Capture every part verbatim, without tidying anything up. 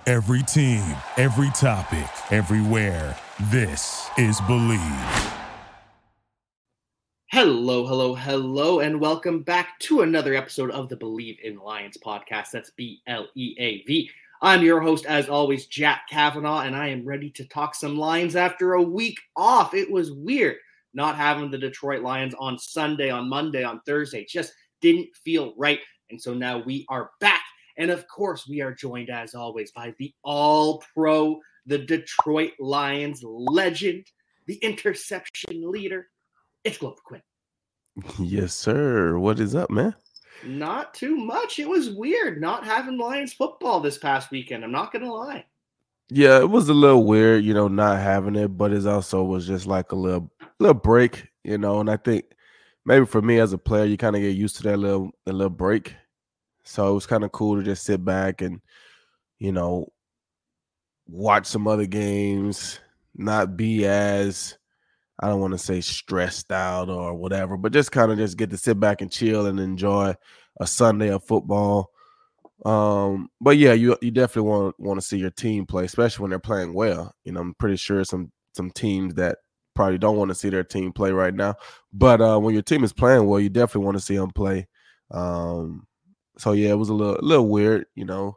Every team, every topic, everywhere. This is Believe. Hello, hello, hello, and welcome back to another episode of the Believe in Lions podcast. That's B L E A V. I'm your host, as always, Jack Kavanaugh, and I am ready to talk some Lions after a week off. It was weird not having the Detroit Lions on Sunday, on Monday, on Thursday. It just didn't feel right, and so now we are back. And of course, we are joined, as always, by the all-pro, the Detroit Lions legend, the interception leader. It's Glover Quinn. Yes, sir. What is up, man? Not too much. It was weird not having Lions football this past weekend. I'm not going to lie. Yeah, it was a little weird, you know, not having it, but it also was just like a little little break, you know, and I think maybe for me as a player, you kind of get used to that little, a little break. So it was kind of cool to just sit back and, you know, watch some other games, not be as, I don't want to say stressed out or whatever, but just kind of just get to sit back and chill and enjoy a Sunday of football. Um, but yeah, you you definitely want want to see your team play, especially when they're playing well. You know, I'm pretty sure some some teams that probably don't want to see their team play right now, but uh, when your team is playing well, you definitely want to see them play. Um, so yeah, it was a little a little weird, you know,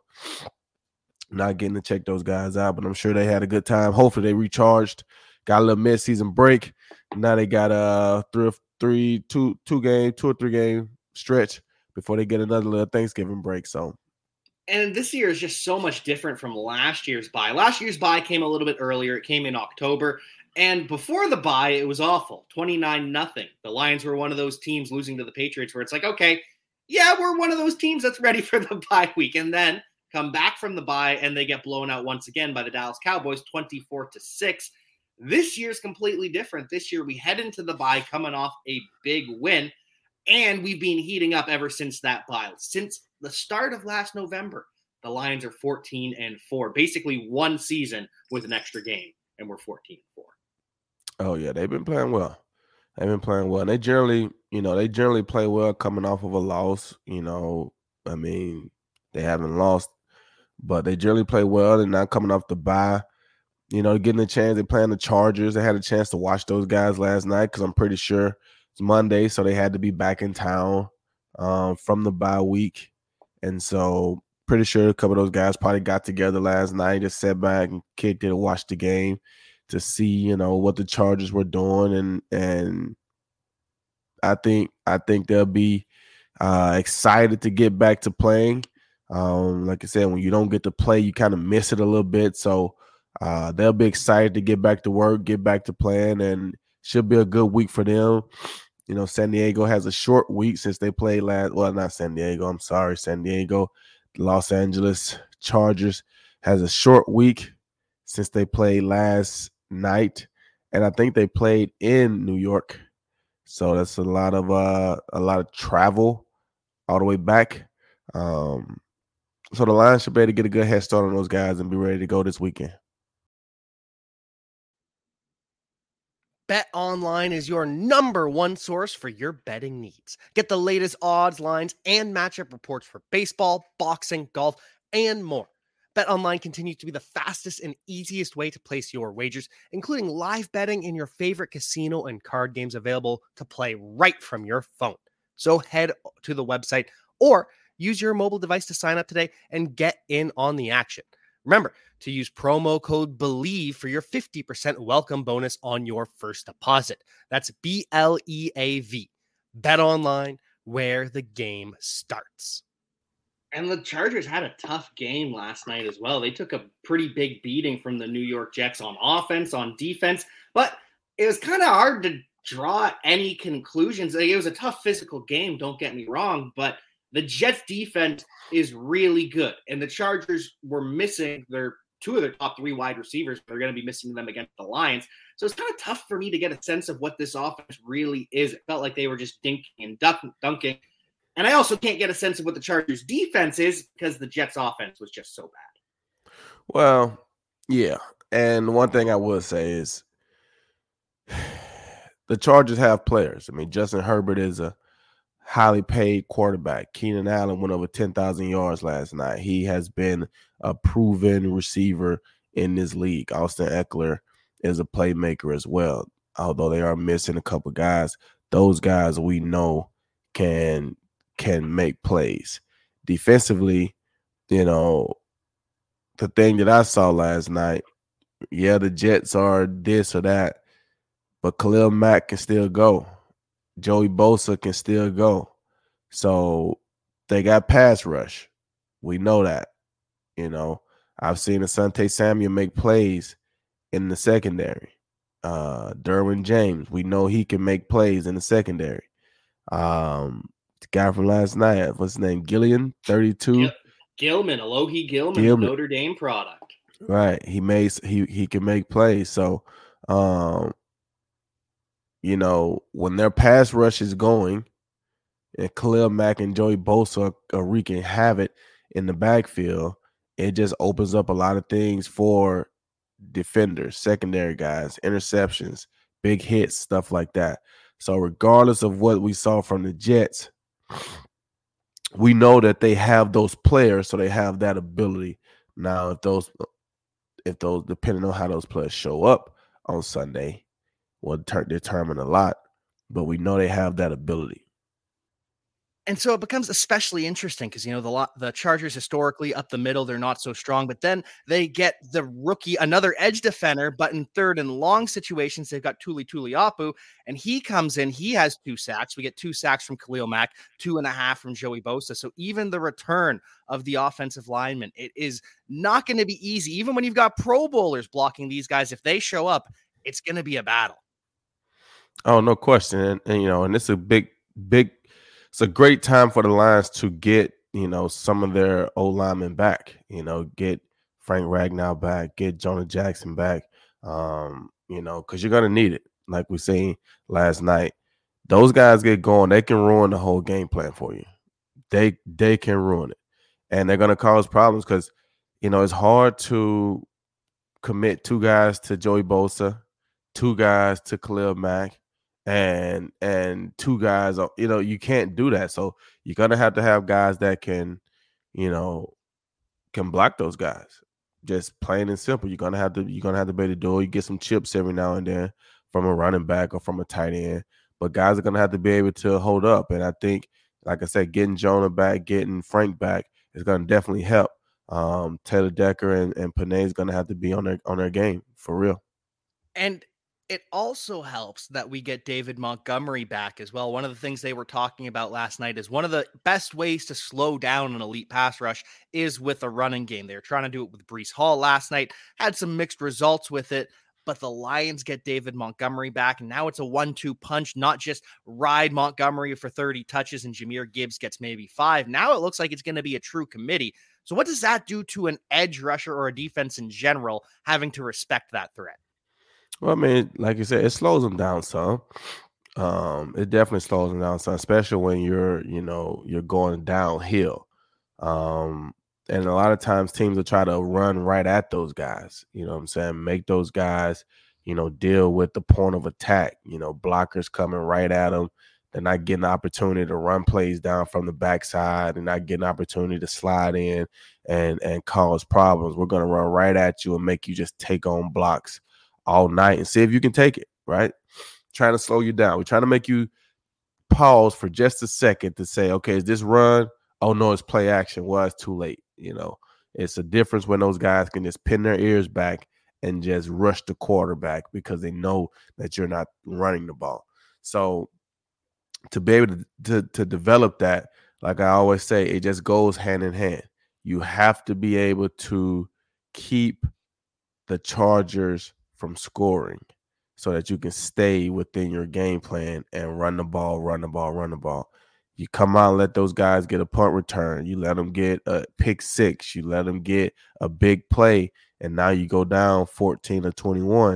not getting to check those guys out, but I'm sure they had a good time. Hopefully they recharged, got a little mid-season break. Now they got a three, three, two, two game, two or three game stretch before they get another little Thanksgiving break. So, and this year is just so much different from last year's bye. Last year's bye came a little bit earlier. It came in October, and before the bye, it was awful, twenty-nine nothing. The Lions were one of those teams losing to the Patriots where it's like, okay, yeah, we're one of those teams that's ready for the bye week, and then come back from the bye and they get blown out once again by the Dallas Cowboys, twenty-four to six. This year's completely different. This year we head into the bye coming off a big win, and we've been heating up ever since that bye. Since the start of last November, the Lions are fourteen and four, basically one season with an extra game, and we're fourteen and four. Oh yeah, they've been playing well. They've been playing well. And they generally, you know, they generally play well coming off of a loss. You know, I mean, they haven't lost, but they generally play well. They're not coming off the bye. You know, getting a chance. They're playing the Chargers. They had a chance to watch those guys last night because I'm pretty sure it's Monday, so they had to be back in town um, from the bye week. And so pretty sure a couple of those guys probably got together last night, just sat back and kicked it and watched the game to see, you know, what the Chargers were doing. And and I think I think they'll be uh, excited to get back to playing. Um, like I said, when you don't get to play, you kind of miss it a little bit. So uh, they'll be excited to get back to work, get back to playing, and should be a good week for them. You know, San Diego has a short week since they played last. Well, not San Diego. I'm sorry, San Diego. Los Angeles Chargers has a short week since they played last night, and I think they played in New York. So that's a lot of uh, a lot of travel all the way back. Um, so the Lions should be able to get a good head start on those guys and be ready to go this weekend. BetOnline is your number one source for your betting needs. Get the latest odds, lines, and matchup reports for baseball, boxing, golf, and more. BetOnline continues to be the fastest and easiest way to place your wagers, including live betting in your favorite casino and card games available to play right from your phone. So head to the website or use your mobile device to sign up today and get in on the action. Remember to use promo code BELIEVE for your fifty percent welcome bonus on your first deposit. That's B L E A V. BetOnline, where the game starts. And the Chargers had a tough game last night as well. They took a pretty big beating from the New York Jets on offense, on defense, but it was kind of hard to draw any conclusions. It was a tough physical game, don't get me wrong, but the Jets defense is really good, and the Chargers were missing their two of their top three wide receivers. They're going to be missing them against the Lions. So it's kind of tough for me to get a sense of what this offense really is. It felt like they were just dinking and dunking. And I also can't get a sense of what the Chargers defense is because the Jets offense was just so bad. Well, yeah. And one thing I will say is the Chargers have players. I mean, Justin Herbert is a highly paid quarterback. Keenan Allen went over ten thousand yards last night. He has been a proven receiver in this league. Austin Eckler is a playmaker as well. Although they are missing a couple guys, those guys we know can can make plays. Defensively, you know, the thing that I saw last night, yeah, the Jets are this or that, but Khalil Mack can still go. Joey Bosa can still go. So they got pass rush. We know that. You know, I've seen Asante Samuel make plays in the secondary. Uh, Derwin James, we know he can make plays in the secondary. Um, the guy from last night, what's his name? Gillian, thirty-two. Gil- Gilman, Alohi Gilman, Gilman. Notre Dame product. Right. He makes he he can make plays. So um, you know, when their pass rush is going and Khalil Mack and Joey Bosa are wreaking havoc in the backfield, it just opens up a lot of things for defenders, secondary guys, interceptions, big hits, stuff like that. So regardless of what we saw from the Jets, we know that they have those players, so they have that ability. Now, if those, if those, depending on how those players show up on Sunday, will ter- determine a lot. But we know they have that ability. And so it becomes especially interesting because, you know, the lo- the Chargers historically up the middle, they're not so strong, but then they get the rookie, another edge defender, but in third and long situations, they've got Tuli Tuliapu, and he comes in, he has two sacks. We get two sacks from Khalil Mack, two and a half from Joey Bosa. So even the return of the offensive lineman, it is not going to be easy. Even when you've got Pro Bowlers blocking these guys, if they show up, it's going to be a battle. Oh, no question. And, and you know, and it's a big, big, it's a great time for the Lions to get, you know, some of their old linemen back, you know, get Frank Ragnow back, get Jonah Jackson back, um, you know, because you're going to need it. Like we seen last night, those guys get going, they can ruin the whole game plan for you. They, they can ruin it. And they're going to cause problems because, you know, it's hard to commit two guys to Joey Bosa, two guys to Khalil Mack, and and two guys, you know, you can't do that. So you're gonna have to have guys that can, you know, can block those guys. Just plain and simple. You're gonna have to you're gonna have to be able to do it. You get some chips every now and then from a running back or from a tight end, but guys are gonna have to be able to hold up. And I think, like I said, getting Jonah back, getting Frank back is gonna definitely help. Um, Taylor Decker and, and Panay is gonna have to be on their on their game for real. And it also helps that we get David Montgomery back as well. One of the things they were talking about last night is one of the best ways to slow down an elite pass rush is with a running game. They were trying to do it with Breece Hall last night, had some mixed results with it, but the Lions get David Montgomery back, and now it's a one two punch, not just ride Montgomery for thirty touches and Jahmyr Gibbs gets maybe five. Now it looks like it's going to be a true committee. So what does that do to an edge rusher or a defense in general having to respect that threat? Well, I mean, like you said, it slows them down some. Um, it definitely slows them down some, especially when you're, you know, you're going downhill. Um, and a lot of times teams will try to run right at those guys. You know what I'm saying? Make those guys, you know, deal with the point of attack. You know, blockers coming right at them. They're not getting the opportunity to run plays down from the backside and not getting an opportunity to slide in and, and cause problems. We're going to run right at you and make you just take on blocks all night and see if you can take it, right? Trying to slow you down. We're trying to make you pause for just a second to say, okay, is this run? Oh, no, it's play action. Well, it's too late. You know, it's a difference when those guys can just pin their ears back and just rush the quarterback because they know that you're not running the ball. So to be able to, to, to develop that, like I always say, it just goes hand in hand. You have to be able to keep the Chargers from scoring so that you can stay within your game plan and run the ball, run the ball, run the ball. You come out and let those guys get a punt return. You let them get a pick six. You let them get a big play, and now you go down fourteen or twenty-one.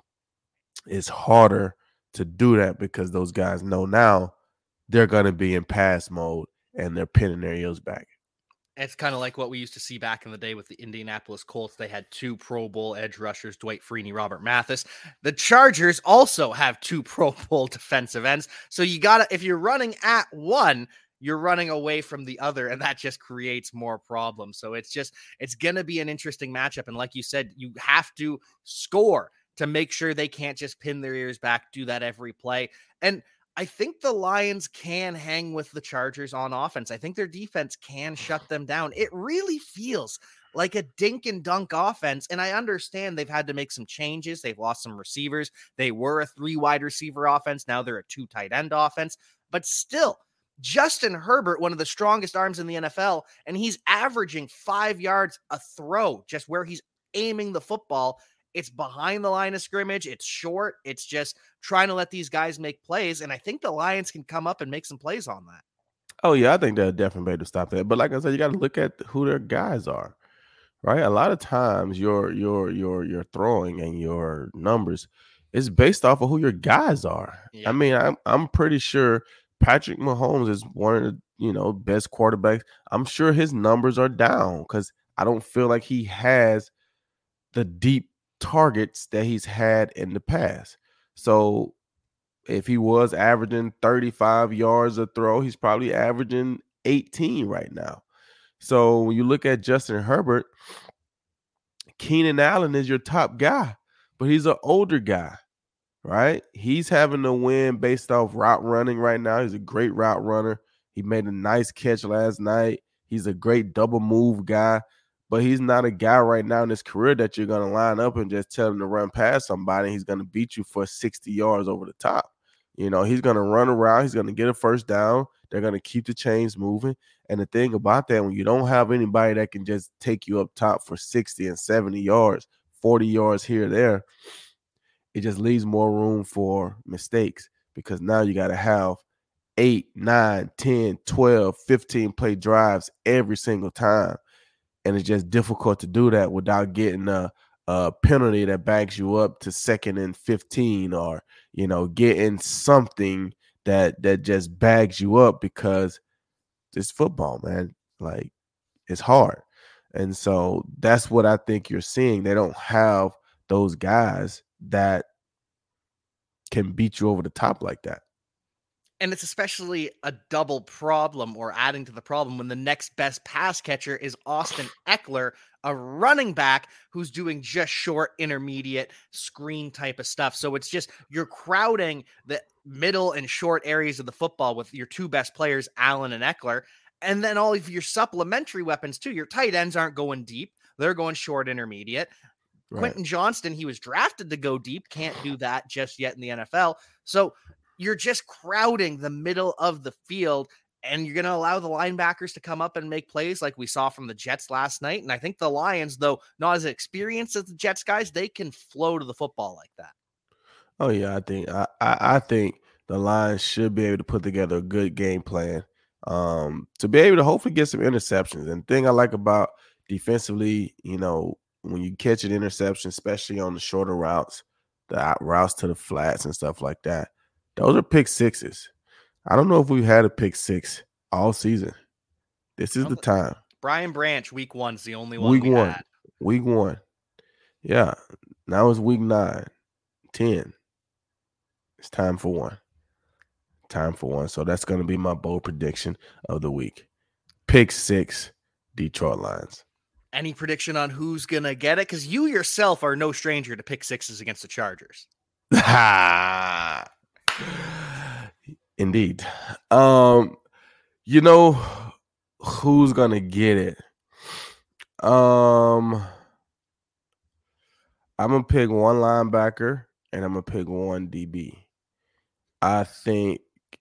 It's harder to do that because those guys know now they're going to be in pass mode and they're pinning their ears back. It's kind of like what we used to see back in the day with the Indianapolis Colts. They had two Pro Bowl edge rushers, Dwight Freeney, Robert Mathis. The Chargers also have two Pro Bowl defensive ends. So you got to, if you're running at one, you're running away from the other, and that just creates more problems. So it's just, it's going to be an interesting matchup. And like you said, you have to score to make sure they can't just pin their ears back, do that every play. And I think the Lions can hang with the Chargers on offense. I think their defense can shut them down. It really feels like a dink and dunk offense. And I understand they've had to make some changes. They've lost some receivers. They were a three wide receiver offense. Now they're a two tight end offense, but still Justin Herbert, one of the strongest arms in the N F L, and he's averaging five yards a throw, just where he's aiming the football. It's behind the line of scrimmage. It's short. It's just trying to let these guys make plays. And I think the Lions can come up and make some plays on that. Oh, yeah, I think they'll definitely be able to stop that. But like I said, you got to look at who their guys are, right? A lot of times your your your your throwing and your numbers is based off of who your guys are. Yeah. I mean, I'm I'm pretty sure Patrick Mahomes is one of the, you know, best quarterbacks. I'm sure his numbers are down because I don't feel like he has the deep targets that he's had in the past. So if he was averaging thirty-five yards a throw, he's probably averaging eighteen right now. So when you look at Justin Herbert, Keenan Allen is your top guy, but he's an older guy, right? He's having to win based off route running right now. He's a great route runner. He made a nice catch last night. He's a great double move guy. But he's not a guy right now in his career that you're going to line up and just tell him to run past somebody. He's going to beat you for sixty yards over the top. You know, he's going to run around. He's going to get a first down. They're going to keep the chains moving. And the thing about that, when you don't have anybody that can just take you up top for sixty and seventy yards, forty yards here or there, it just leaves more room for mistakes because now you got to have eight, nine, ten, twelve, fifteen play drives every single time. And it's just difficult to do that without getting a, a penalty that backs you up to second and fifteen, or, you know, getting something that that just bags you up because it's football, man. Like, it's hard. And so that's what I think you're seeing. They don't have those guys that can beat you over the top like that. And it's especially a double problem, or adding to the problem, when the next best pass catcher is Austin Eckler, a running back who's doing just short, intermediate screen type of stuff. So it's just, you're crowding the middle and short areas of the football with your two best players, Allen and Eckler. And then all of your supplementary weapons too. Your tight ends aren't going deep. They're going short, intermediate. Right. Quentin Johnston, he was drafted to go deep. Can't do that just yet in the N F L. So you're just crowding the middle of the field, and you're going to allow the linebackers to come up and make plays like we saw from the Jets last night. And I think the Lions, though not as experienced as the Jets guys, they can flow to the football like that. Oh yeah, I think I, I, I think the Lions should be able to put together a good game plan um, to be able to hopefully get some interceptions. And the thing I like about defensively, you know, when you catch an interception, especially on the shorter routes, the out routes to the flats and stuff like that, those are pick sixes. I don't know if we've had a pick six all season. This is the time. Brian Branch, week one is the only one week we one. had. Week one. Yeah. Now it's week nine, ten. It's time for one. Time for one. So that's going to be my bold prediction of the week. Pick six, Detroit Lions. Any prediction on who's going to get it? Because you yourself are no stranger to pick sixes against the Chargers. Indeed. Um, you know who's gonna get it? Um, I'm gonna pick one linebacker and I'm gonna pick one D B. I think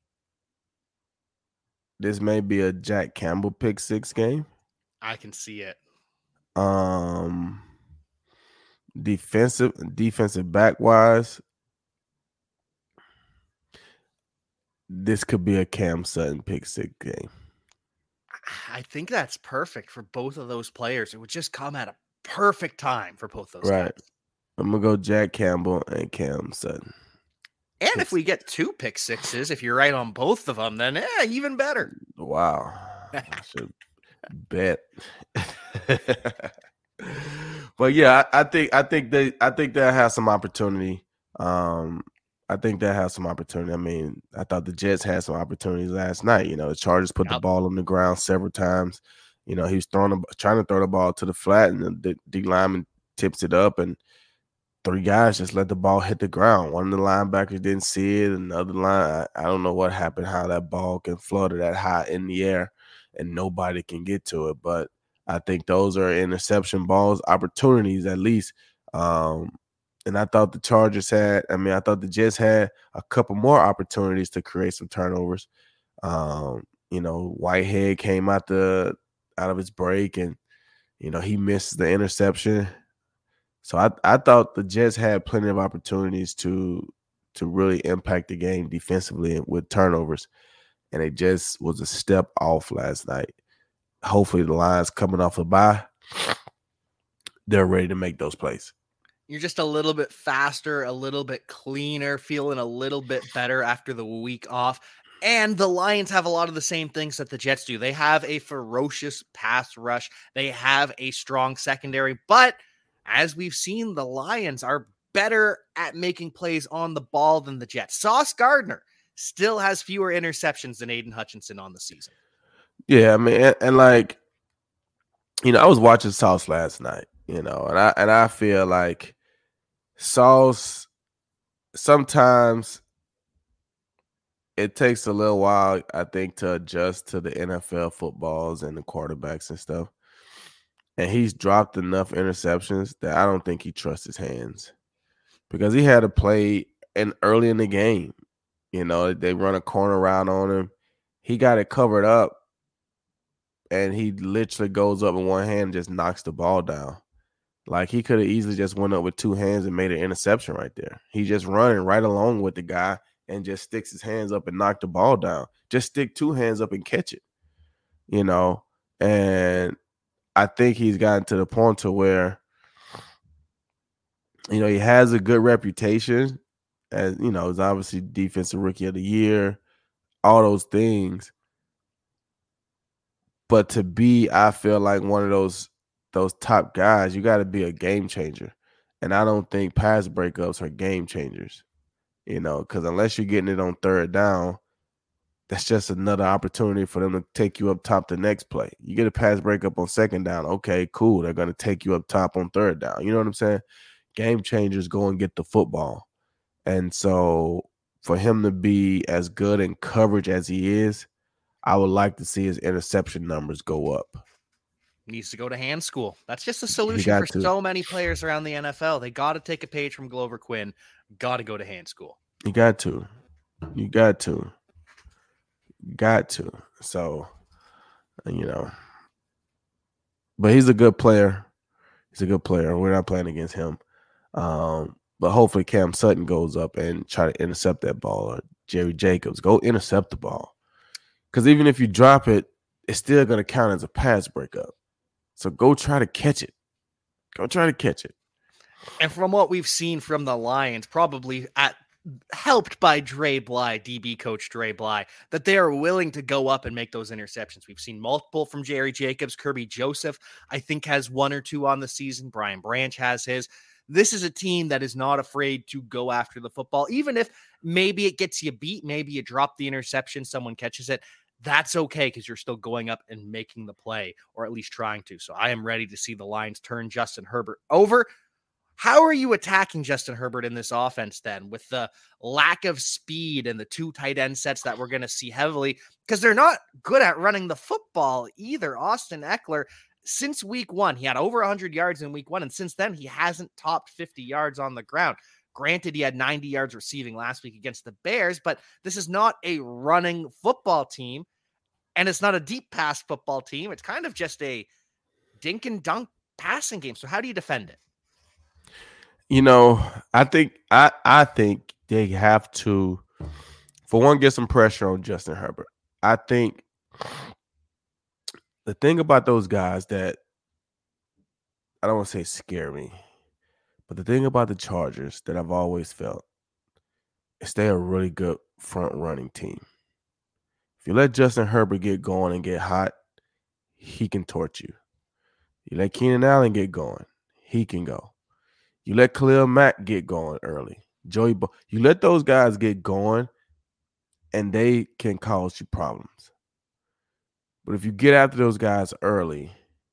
this may be a Jack Campbell pick six game. I can see it. Um, defensive defensive back wise, this could be a Cam Sutton pick six game. I think that's perfect for both of those players. It would just come at a perfect time for both those right. guys. I'm going to go Jack Campbell and Cam Sutton. And pick if we get two pick sixes, if you're right on both of them, then yeah, even better. Wow. I should, Bet. But yeah, I, I think I think they I think that has some opportunity. Um, I think that has some opportunity. I mean, I thought the Jets had some opportunities last night. You know, the Chargers put Yep. the ball on the ground several times. You know, he was throwing a, trying to throw the ball to the flat, and the D lineman tips it up, and three guys just let the ball hit the ground. One of the linebackers didn't see it, and the other line, I, I don't know what happened, how that ball can flutter that high in the air, and nobody can get to it. But I think those are interception balls, opportunities at least. Um, and I thought the Chargers had, I mean, I thought the Jets had a couple more opportunities to create some turnovers. Um, you know, Whitehead came out the out of his break, and you know he missed the interception. So I, I thought the Jets had plenty of opportunities to to really impact the game defensively with turnovers, and it just was a step off last night. Hopefully the Lions coming off a bye, they're ready to make those plays. You're just a little bit faster, a little bit cleaner, feeling a little bit better after the week off. And the Lions have a lot of the same things that the Jets do. They have a ferocious pass rush. They have a strong secondary. But as we've seen, the Lions are better at making plays on the ball than the Jets. Sauce Gardner still has fewer interceptions than Aiden Hutchinson on the season. Yeah, I mean, and, and like, you know, I was watching Sauce last night, you know, and I and I feel like Sauce sometimes it takes a little while, I think, to adjust to the N F L footballs and the quarterbacks and stuff. And he's dropped enough interceptions that I don't think he trusts his hands, because he had to play in early in the game. You know, they run a corner route on him. He got it covered up, and he literally goes up in one hand and just knocks the ball down. Like, he could have easily just went up with two hands and made an interception right there. He's just running right along with the guy and just sticks his hands up and knock the ball down. Just stick two hands up and catch it, you know. And I think he's gotten to the point to where, you know, he has a good reputation as, you know, he's obviously defensive rookie of the year, all those things. But to be, I feel like one of those those top guys, you got to be a game changer. And I don't think pass breakups are game changers, you know, because unless you're getting it on third down, that's just another opportunity for them to take you up top the next play. You get a pass breakup on second down, okay, cool. They're going to take you up top on third down. You know what I'm saying? Game changers go and get the football. And so for him to be as good in coverage as he is, I would like to see his interception numbers go up. Needs to go to hand school. That's just a solution for to. so many players around the N F L. They got to take a page from Glover Quinn. Got to go to hand school. You got to. You got to. You got to. So, you know. But he's a good player. He's a good player. We're not playing against him. Um, but hopefully Cam Sutton goes up and try to intercept that ball, or Jerry Jacobs. Go intercept the ball. Because even if you drop it, it's still going to count as a pass breakup. So go try to catch it. Go try to catch it. And from what we've seen from the Lions, probably at helped by Dre Bly, D B coach Dre Bly, that they are willing to go up and make those interceptions. We've seen multiple from Jerry Jacobs. Kirby Joseph, I think, has one or two on the season. Brian Branch has his. This is a team that is not afraid to go after the football, even if maybe it gets you beat, maybe you drop the interception, someone catches it. That's okay, because you're still going up and making the play, or at least trying to. So I am ready to see the Lions turn Justin Herbert over. How are you attacking Justin Herbert in this offense then, with the lack of speed and the two tight end sets that we're going to see heavily? Because they're not good at running the football either. Austin Eckler, since week one, he had over one hundred yards in week one, and since then he hasn't topped fifty yards on the ground. Granted, he had ninety yards receiving last week against the Bears, but this is not a running football team, and it's not a deep pass football team. It's kind of just a dink and dunk passing game. So how do you defend it? You know, I think I, I think they have to, for one, get some pressure on Justin Herbert. I think the thing about those guys that, I don't want to say scare me, but the thing about the Chargers that I've always felt is they're a really good front running team. If you let Justin Herbert get going and get hot, he can torch you. You let Keenan Allen get going, he can go. You let Khalil Mack get going early. Joey, Bo- you let those guys get going, and they can cause you problems. But if you get after those guys early,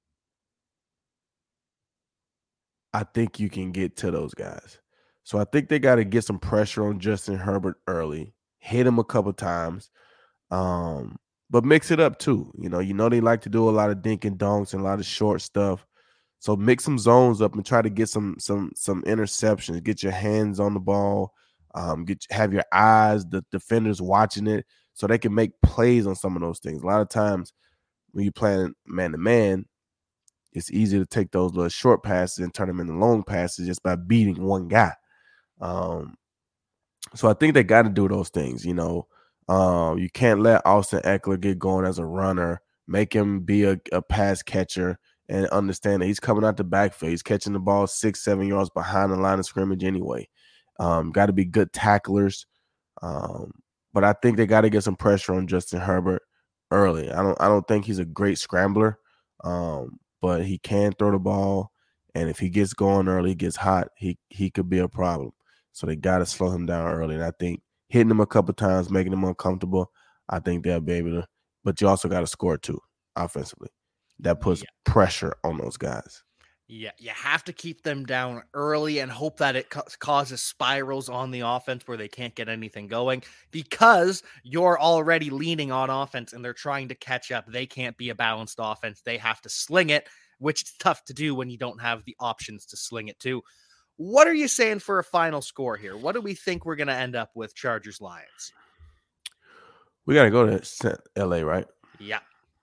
I think you can get to those guys. So I think they got to get some pressure on Justin Herbert early, hit him a couple times, um, but mix it up too. You know, you know they like to do a lot of dink and dunks and a lot of short stuff. So mix some zones up and try to get some some some interceptions. Get your hands on the ball. Um, get have your eyes, the defenders watching it, so they can make plays on some of those things. A lot of times when you're playing man to man, it's easy to take those little short passes and turn them into long passes just by beating one guy. Um, so I think they got to do those things. You know, um, you can't let Austin Eckler get going as a runner. Make him be a, a pass catcher. And understand that he's coming out the backfield. He's catching the ball six, seven yards behind the line of scrimmage anyway. Um, got to be good tacklers. Um, but I think they got to get some pressure on Justin Herbert early. I don't I don't think he's a great scrambler, um, but he can throw the ball. And if he gets going early, he gets hot, he he could be a problem. So they got to slow him down early. And I think hitting him a couple times, making him uncomfortable, I think they'll be able to. But you also got to score too offensively. That puts yeah. pressure on those guys. Yeah, you have to keep them down early and hope that it ca- causes spirals on the offense where they can't get anything going, because you're already leaning on offense and they're trying to catch up. They can't be a balanced offense. They have to sling it, which is tough to do when you don't have the options to sling it to. What are you saying for a final score here? What do we think we're going to end up with, Chargers Lions? We got to go to L A, right? Yeah.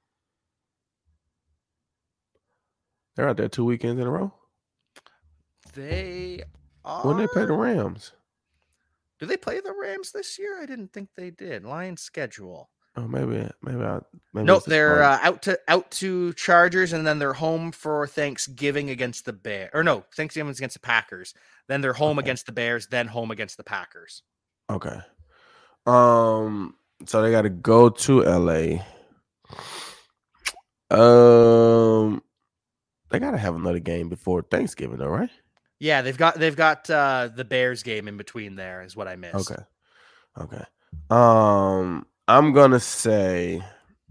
They're out there two weekends in a row. They are. When they play the Rams. Do they play the Rams this year? I didn't think they did. Lions schedule. Oh, maybe, maybe. I, maybe nope, they're uh, out to out to Chargers, and then they're home for Thanksgiving against the Bears. Or no, Thanksgiving against the Packers. Then they're home okay. against the Bears. Then home against the Packers. Okay. Um. So they got to go to L A. Um. They got to have another game before Thanksgiving, though, right? Yeah, they've got they've got uh, the Bears game in between there is what I missed. Okay. Okay. Um, I'm going to say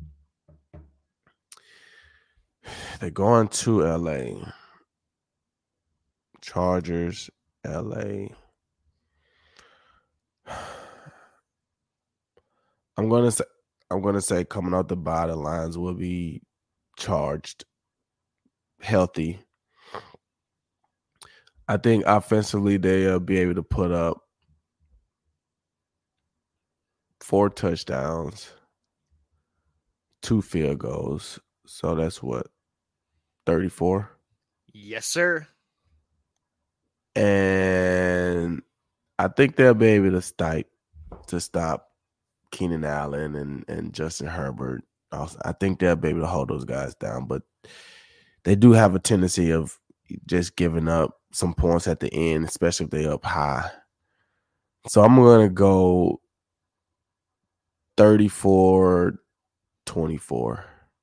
they're going to L A. Chargers, L A. I'm going to say I'm going to say coming out the bye, the Lions will be charged. Healthy. I think offensively they'll be able to put up four touchdowns, two field goals. So that's what, thirty-four? Yes, sir. And I think they'll be able to stop to stop Keenan Allen and, and Justin Herbert. Also, I think they'll be able to hold those guys down, but they do have a tendency of just giving up some points at the end, especially if they're up high. So I'm going to go thirty-four twenty-four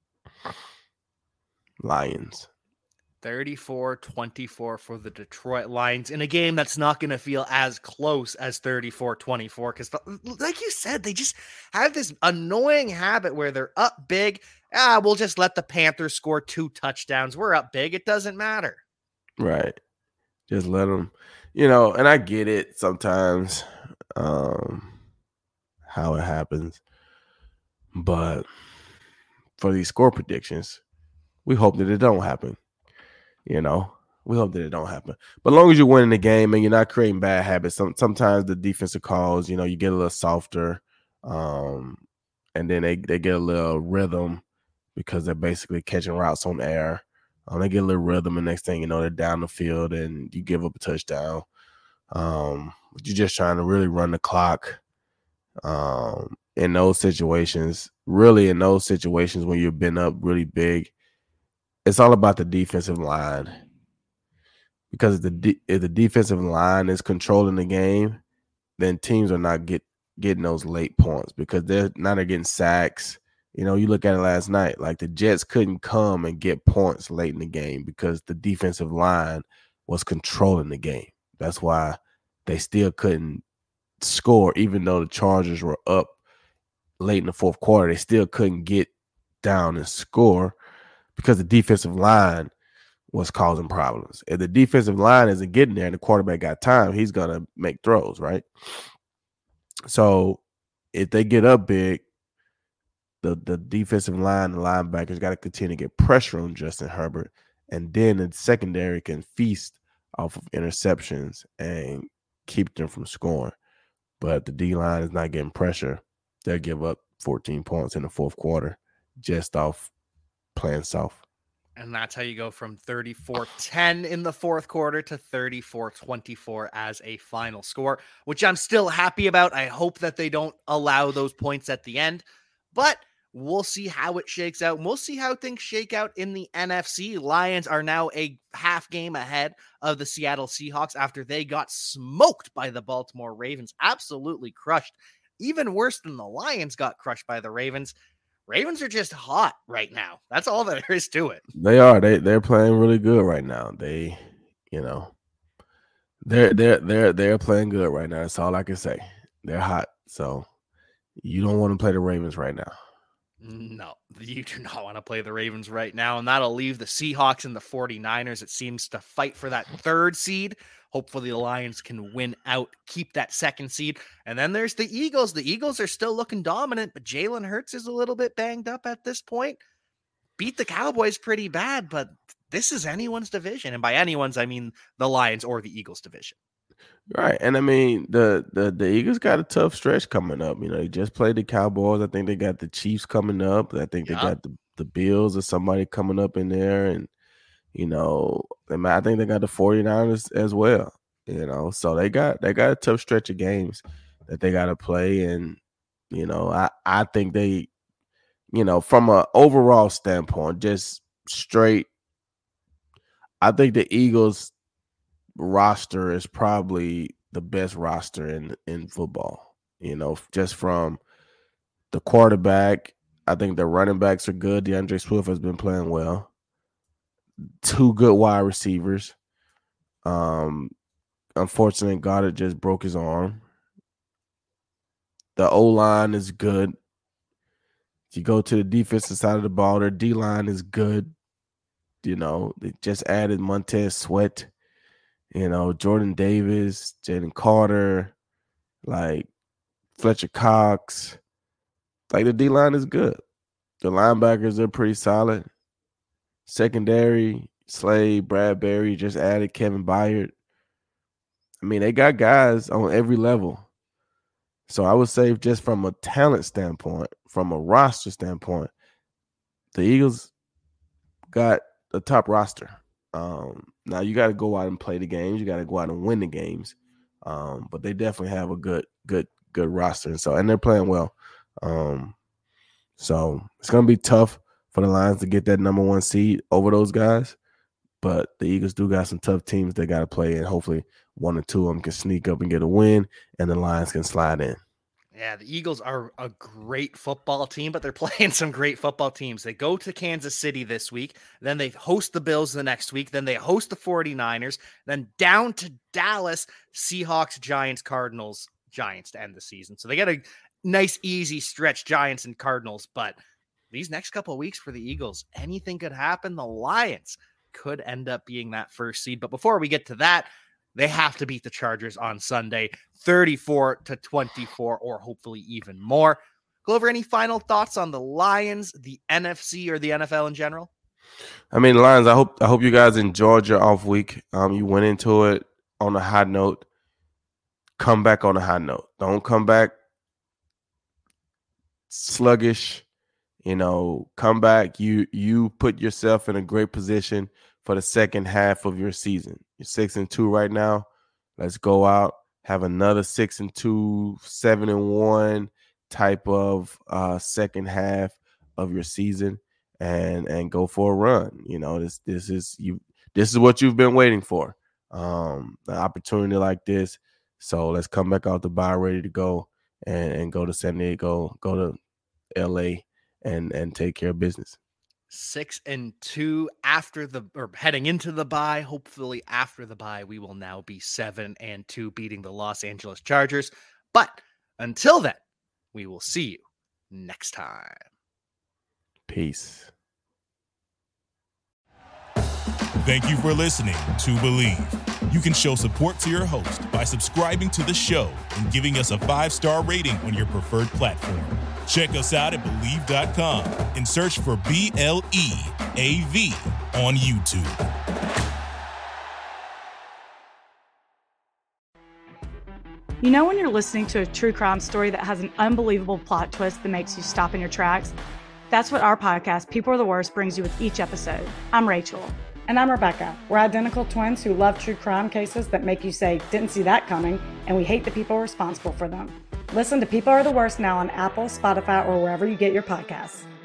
Lions. thirty-four twenty-four for the Detroit Lions in a game that's not going to feel as close as thirty-four twenty-four because, like you said, they just have this annoying habit where they're up big. Ah, we'll just let the Panthers score two touchdowns. We're up big. It doesn't matter. Right. Just let them, you know, and I get it sometimes um, how it happens. But for these score predictions, we hope that it don't happen. You know, we hope that it don't happen. But as long as you're winning the game and you're not creating bad habits, some, sometimes the defensive calls, you know, you get a little softer um, and then they, they get a little rhythm because they're basically catching routes on air. Um, they get a little rhythm, and next thing you know, they're down the field and you give up a touchdown. Um, you're just trying to really run the clock um, in those situations. Really, in those situations when you've been up really big, it's all about the defensive line. Because if the, de- if the defensive line is controlling the game, then teams are not get, getting those late points because they're now they're getting sacks. You know, you look at it last night, like the Jets couldn't come and get points late in the game because the defensive line was controlling the game. That's why they still couldn't score, even though the Chargers were up late in the fourth quarter. They still couldn't get down and score because the defensive line was causing problems. If the defensive line isn't getting there and the quarterback got time, he's going to make throws, right? So if they get up big, the, the defensive line, the linebackers got to continue to get pressure on Justin Herbert, and then the secondary can feast off of interceptions and keep them from scoring. But the D-line is not getting pressure. They'll give up fourteen points in the fourth quarter just off playing soft. And that's how you go from thirty-four ten in the fourth quarter to thirty-four twenty-four as a final score, which I'm still happy about. I hope that they don't allow those points at the end, but we'll see how it shakes out. And we'll see how things shake out in the N F C. Lions are now a half game ahead of the Seattle Seahawks after they got smoked by the Baltimore Ravens. Absolutely crushed. Even worse than the Lions got crushed by the Ravens. Ravens are just hot right now. That's all that there is to it. They are. They they're playing really good right now. They, you know, they're they're they're they're playing good right now. That's all I can say. They're hot. So you don't want to play the Ravens right now. No, you do not want to play the Ravens right now, and that'll leave the Seahawks and the 49ers. It seems to fight for that third seed. Hopefully the Lions can win out, keep that second seed. And then there's the Eagles. The Eagles are still looking dominant, but Jalen Hurts is a little bit banged up at this point. Beat the Cowboys pretty bad, but this is anyone's division. And by anyone's, I mean the Lions or the Eagles division. Right. And I mean, the, the the Eagles got a tough stretch coming up. You know, they just played the Cowboys. I think they got the Chiefs coming up. I think Yeah. they got the, the Bills or somebody coming up in there. And, you know, I think they got the 49ers as well. You know, so they got they got a tough stretch of games that they got to play. And, you know, I, I think they, you know, from an overall standpoint, just straight, I think the Eagles roster is probably the best roster in in football. You know, just from the quarterback, I think the running backs are good. DeAndre Swift has been playing well. Two good wide receivers. Um, unfortunately, Goddard just broke his arm. The O-line is good. If you go to the defensive side of the ball, their D-line is good. You know, they just added Montez Sweat. You know, Jordan Davis, Jalen Carter, like Fletcher Cox. Like the D-line is good. The linebackers are pretty solid. Secondary, Slade, Bradbury, just added Kevin Byard. I mean, they got guys on every level. So I would say just from a talent standpoint, from a roster standpoint, the Eagles got the top roster. Um, now you got to go out and play the games. You got to go out and win the games. Um, but they definitely have a good, good, good roster. And so, and they're playing well. Um, so it's going to be tough for the Lions to get that number one seed over those guys. But the Eagles do got some tough teams they got to play, and hopefully one or two of them can sneak up and get a win, and the Lions can slide in. Yeah, the Eagles are a great football team, but they're playing some great football teams. They go to Kansas City this week, then they host the Bills the next week, then they host the 49ers, then down to Dallas, Seahawks, Giants, Cardinals, Giants to end the season. So they get a nice, easy stretch, Giants and Cardinals, but these next couple of weeks for the Eagles, anything could happen. The Lions could end up being that first seed. But before we get to that, they have to beat the Chargers on Sunday, thirty-four to twenty-four, or hopefully even more. Glover, any final thoughts on the Lions, the N F C, or the N F L in general? I mean, Lions, I hope I hope you guys enjoyed your off week. Um, you went into it on a high note. Come back on a high note. Don't come back sluggish. You know, come back. You you put yourself in a great position for the second half of your season. You're six and two right now. Let's go out, have another six and two, seven and one type of uh, second half of your season, and and go for a run. You know, this this is you. This is what you've been waiting for. Um, an opportunity like this. So let's come back out the bye ready to go and, and go to San Diego, go to L A, and and take care of business. Six and two after the or heading into the bye. Hopefully after the bye, we will now be seven and two, beating the Los Angeles Chargers. But until then, we will see you next time. Peace. Thank you for listening to Believe. You can show support to your host by subscribing to the show and giving us a five-star rating on your preferred platform. Check us out at Believe dot com and search for B L E A V on YouTube. You know when you're listening to a true crime story that has an unbelievable plot twist that makes you stop in your tracks? That's what our podcast, People Are the Worst, brings you with each episode. I'm Rachel. And I'm Rebecca. We're identical twins who love true crime cases that make you say, didn't see that coming, and we hate the people responsible for them. Listen to People Are the Worst now on Apple, Spotify, or wherever you get your podcasts.